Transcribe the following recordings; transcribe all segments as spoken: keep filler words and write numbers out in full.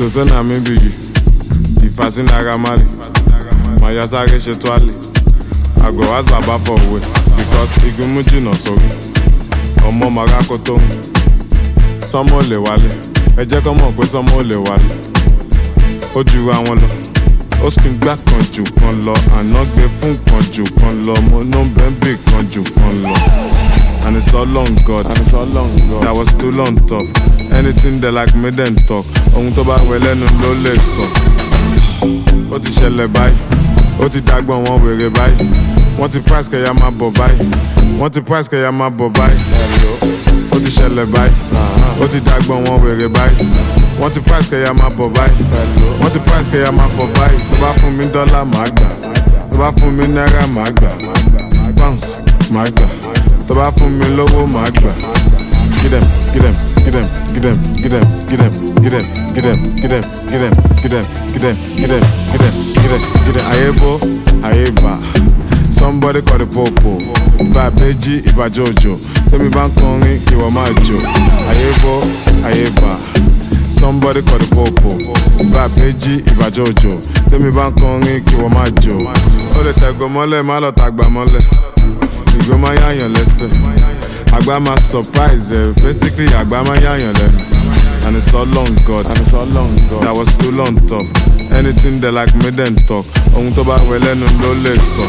so na mi be you. Ìfàsí naira mali, màá sáré ṣe tuale. I go ask Baba for way, because igun mú jìnnà sórí. Ọmọ màrá kó tó mú. Sọ́mọ́ lè wálé, ẹ jẹ́ kọ́ mọ̀ pé sọ́mọ́ lè wálé. Ó ju àwọn lọ, ó sì gbá kan jù kan lọ. Àná gbé fún kan jù kan lọ, mo ná bẹ́ńbì kan jù kan lọ. And it's all on God, and it's all on God. That was still on top. Anything they like made them talk. Ohun tó bá wẹ lẹ́nu ló lè sọ. Ó ti ṣẹlẹ̀ báyìí, ó ti dágbọ́n wọn wèrè báyìí. Wọ́n ti price kẹ̀yà máa bọ̀ báyìí. Wọ́n ti price kẹ̀yà máa bọ̀ báyìí. Ó ti ṣẹlẹ̀ báyìí, ó ti dágbọ́n wọn wèrè báyìí. Wọ́n ti price kẹ̀yà máa bọ̀ báyìí. Wọ́n ti price kẹ̀yà máa bọ̀ báyìí. Tó bá fún mi dọ́là màá gbà. Tó bá fún mi náírà màá gbà. Pounds màá gbà. Tó bá fún mi lówó màá gbà. Get them, get them, get them, get them, get them, get them, get them, get them, get them, get them, get them, get them, get them, get them, get them, get them. Ayebo, ayeba. Somebody call the popo. Ìbà Bẹ́jí, ìbà Jojo. Tẹ́mi bá ń kọrin kí wọ́n máa jó. Ayebo, ayeba. Somebody call the popo. Ìbà Bẹ́jí, ìbà Jojo. Tẹ́mi bá ń kọrin kí wọ́n máa jó. Ó lè tẹ̀gọ́ mọ́lẹ̀, má lọ tàgbà mọ́lẹ̀. Ìgbó máa yáyàn lẹ́sẹ̀. Àgbà máa surprise ẹ. Basically, àgbà máa yáyàn lẹ́nu. And it's all on God, and it's all on God. That was still on top. Anything they like made them talk. Ohun tó bá wẹ lẹ́nu ló lè sọ.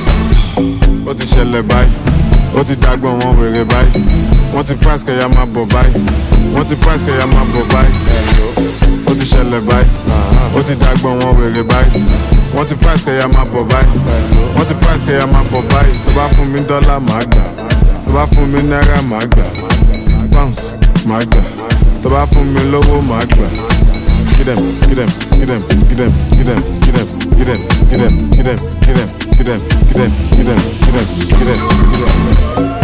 Ó ti ṣẹlẹ̀ báyìí, ó ti dágbọ́n wọn wèrè báyìí. Wọ́n ti price kẹ̀yà máa bọ̀ báyìí. Wọ́n ti price kẹ̀yà máa bọ̀ báyìí. Ó ti ṣẹlẹ̀ báyìí, ó ti dágbọ́n wọn wèrè báyìí. Wọ́n ti price kẹ̀yà máa bọ̀ báyìí. Wọ́n ti price kẹ̀yà máa bọ̀ báyìí. Tó bá fún mi dọ́là màá gbà. Tó bá fún mi náírà màá gbà. Pounds màá gbà. Tó bá fún mi lówó màá gbà. Get them, get them, get them, get them, get them, get them, get them, get them, get them, get them, get them, get them, get them, get them, get them, get them.